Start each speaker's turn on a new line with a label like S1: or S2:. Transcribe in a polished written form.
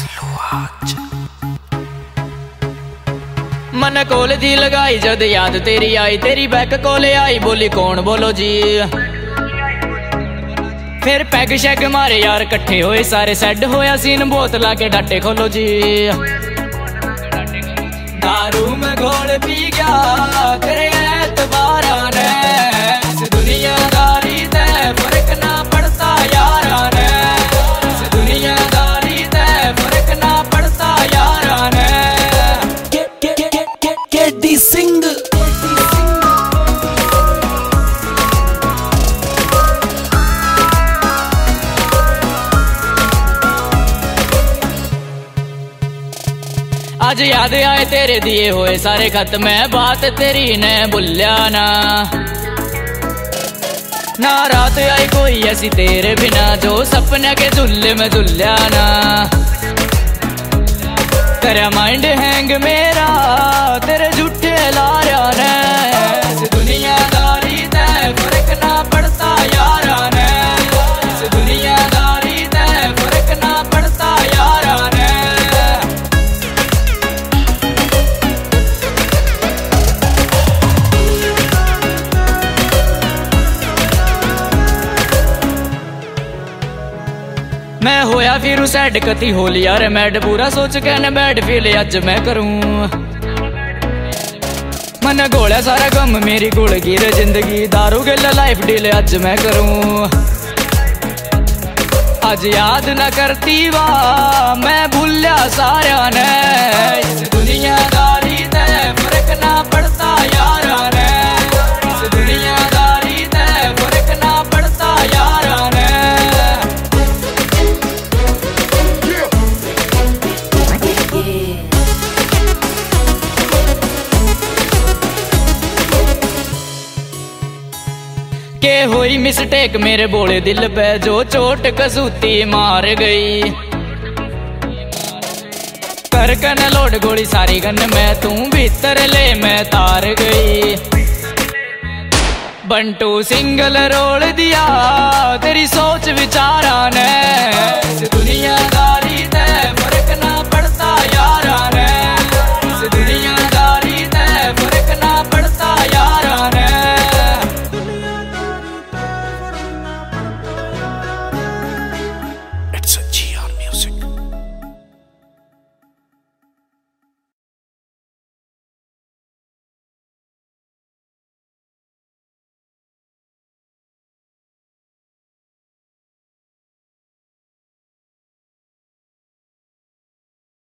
S1: मन कोल दी लगाई जद याद तेरी आई, तेरी बैक कोले आई बोली कौन बोलो जी। फिर पैग शैग मारे यार कट्ठे होए सारे, सेड होया सीन बोतला के डाटे खोलो जी। दारू में घोल पी गया तेरे एतबारा ने, इस दुनियादारी ते फर्क ना पड़ता यारा ने, इस दुनियादारी ते फर्क ना पड़ता यारा ने। केडी सिंह आज याद आए तेरे दिए हुए सारे खत, मैं बात तेरी ने भुलिया ना। ना रात आई कोई ऐसी तेरे बिना, जो सपने के झुल्ले में झुलिया ना। तेरा माइंड हैंग मेरा तेरे झूठे लारा ने, इस दुनियादारी ते फर्क ना पड़ता यारा ने, इस दुनियादारी ते फर्क ना पड़ता यारा ने। मैं होया फिर सैड कती होली यार मैड, पूरा सोच के न बैड फील अज मैं करूं। मन गोला सारा गम मेरी गुड़ गिर जिंदगी, दारू गिल लाइफ डील अज मैं करूं। आज याद न करती वाह मैं भूलिया सारा ने, इस दुनियादारी ते फर्क ना पड़ता यारा ने, इस दुनियादारी ते फर्क ना पड़ता यारा ने। के हुई मिस्टेक मेरे बोले दिल पे, जो चोट कसूती मार गई। कर कन लोड गोली सारी गन में, तू भीतर ले मैं तार गई। बंटू सिंगल रोल दिया तेरी सोच विचारा ने, इस दुनिया